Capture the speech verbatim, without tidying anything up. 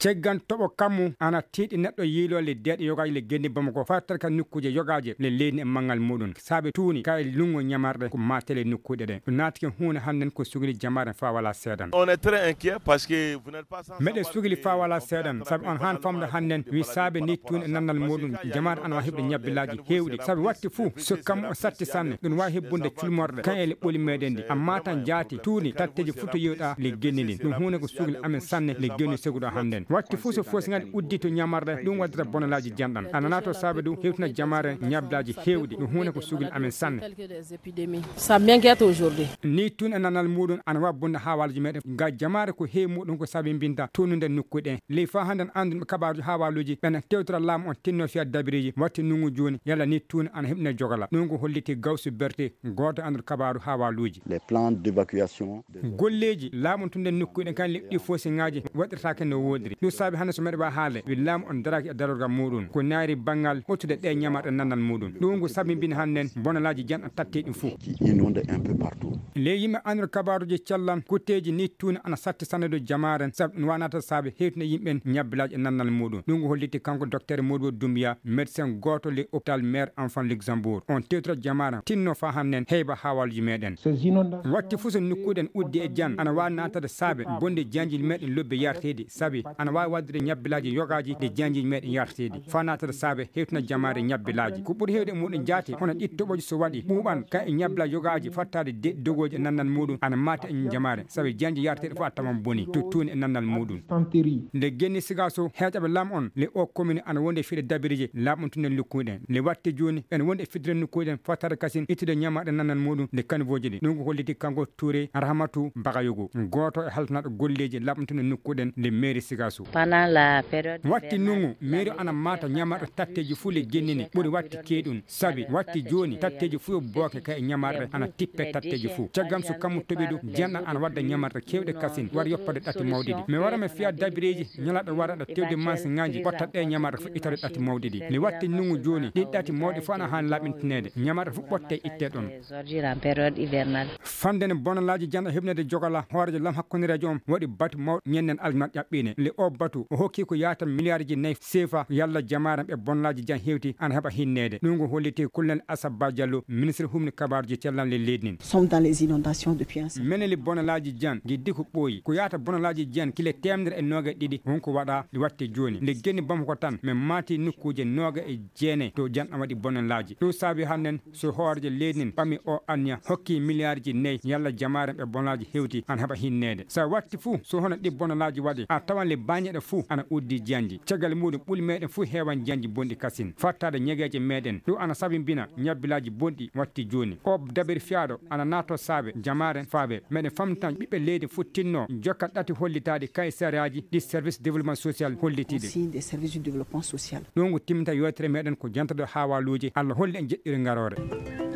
ceggan toɓo kammu ana tiiɗi neɗɗo yiilole deeɗe yogaji le genni Bamako fatar ka nukkuje yogaje le leydi e mangal muɗum saabe tuuni kay lungo ñamarɗe ko matele nokkuɗe ɗe ɗum naati ken hunde hannden ko sugli jamare fa wala seedan. On est très inquiet parce que vous n'êtes pas sans meɗe sugli fa wala seedan saabi on han famde hannden wi saabe ni tuuni e nannal muɗum jamare ana wawi heɓde ñabbilaji hewɗi saabi watti fuu so kam o satti sanne ɗum wawi hebbunde culmorɗe kan e leɓɓoli meɗen ɗi amma tan jaati tuuni tatteji fuu to yewɗa le genni ɗin ɗum hunde ko sugli amen sanne le genni seguɗo hannden watti fuu so fosiŋaɗi uddi to ñamarɗe ɗum waddata bonalaji janɗan ana nato saabe ɗum hewtina jamare ñabbilaji hewɗi ɗum hunde ko sugli amen sanne. Ça m'inquiète aujourd'hui. Ni tun e nanal muɗum ana wabbunde hawalaji meɗen ga jamare ko heewi muɗum ko saabi mbinta tunude nokkuɗe ɗen ley fa hannden andunɓe kabaruji hawaluji ɓen tewtora laamu on tinno fiya dabiriji watti nungu joni yalla ni tun ana heɓne jogala ɗum ko holliti gawsu berte goto andude kabaru hawaluji. Les plans d'évacuation golleji laamu tunde nokkuɗe kan leɓɗi fosiŋaji waɗirtake no wodiri ɗum saabi hannde so meɗe wa haale wi laamu on daraki e darorgal muɗum ko naari banggal hottude ɗe ñamarɗe nannal muɗum ɗum ko saabi mbin hannden bonalaji janɗan tatte ɗum fou inonde un peu partout. le yimɓe andude kabaruji callam kutteji ni tuuni ana satti sanne do jamaren saabi ɗum wanata saabi hewtina yimɓen ñabbilaji e nannal muɗum ɗum ko holliti kanko docteur Modou Doumbia médecin goto le hôpital maire enfant Luxembourg on tewtora jamaren tinno fa hannden heyba hawaluji meɗen watti fuu so nokkuɗen uddi e jan ana wawi natade saabe bonde janjiji meɗen lobbe yartedi saabi ana wawi waddude ñabbilaji yogaji de janjiji meɗen yartedi fa natade saabe hewtina jamare ñabbilaji ko ɓuuri hewde e muɗum jaati hono ɗittoɓoji so waɗi ɓuuɓan ka e ñabbila yogaji fattade de dogoji e nannal muɗum ana mata e jamare saabi janji yarteɗe fof a tawan boni to tuuni e nannal muɗum nde genni siga so heeƴaɓe lam on le o commune ana wonde e fiɗe dabiriji laaɓon tunden lukkuɗen le watte joni ene wonde e fidire nokkuɗen fattade kasin ittude ñamaɗe nannal muɗum le kanivoji ɗi ɗum ko holliti kanko Touré Rahmatou Bagayogo goto e haltanaɗo golleji laaɓon tunden nokkuɗen le mairie siga so watti nungu mairie ana mata ñamarɗe tatteji fuu le gennini ɓuuri watti keeɗum saabi watti joni tatteji fuu yo booke kay e ñamarɗe ana tippe tatteji fuu caggam so kammu toɓi ɗum janɗan ana wadda ñamarɗe kewɗe kasin war yoppade ɗatti mawɗi ɗi mi warama fiya dabireji ñalaɗo waraɗa tewde masiŋaji pottat ɗe ñamarɗe fo ittade ɗatti mawɗi ɗi mi watti nungu joni ɗi ɗatti mawɗi fo ana hani laɓintinede ñamarɗe fo ɓotte itte ɗon fandene bonalaji janɗa heɓnede jogala hoorejo lam hakkudirejo on waɗi batu mawɗo ñennen almat ƴaɓɓine le o batu o hokki ko yata milliard ji nayyi sefa yalla jamare e bonalaji jan hewti ana heɓa hinnede ɗum ko holliti kullel Assaba Diallo ministre humni kabaruji cellam le leydi nin sommes dans les inondations depuis un certain meneli bonalaji jan giddi ko ɓooyi ko yata bonalaji jan kile temedere e noga ɗiɗi wonko waɗa li watte joni le genni Bamako tan min mati nokkuje noga e jeenayi to jan an waɗi bonalaji ɗum saabi hannden so hoorejo leydi nin ɓami o anniya hokki milliard ji nayyi yalla jamare e bonalaji hewti ana heɓa hinnede sa watti fuu so hono ɗi bonalaji waɗi a tawan le bañeɗe fuu ana uddi janji caggal muɗum ɓuuli meɗen fuu hewan janji bonɗi kasin fattade ñegueje meɗen ɗum ana saabi mbina ñabbilaji bonɗi watti joni o dabiri fiyaɗo ana nato saabe jamare faaɓe meɗen famtan ɓiɓɓe leydi fuu tinno jokkat ɗati hollitade kay sariyaji ɗi service développement social hollitiɗe des services du développement social ɗum ko timminta yewtere meɗen ko jantado hawaluji Allah holli en jeɗɗiri garore.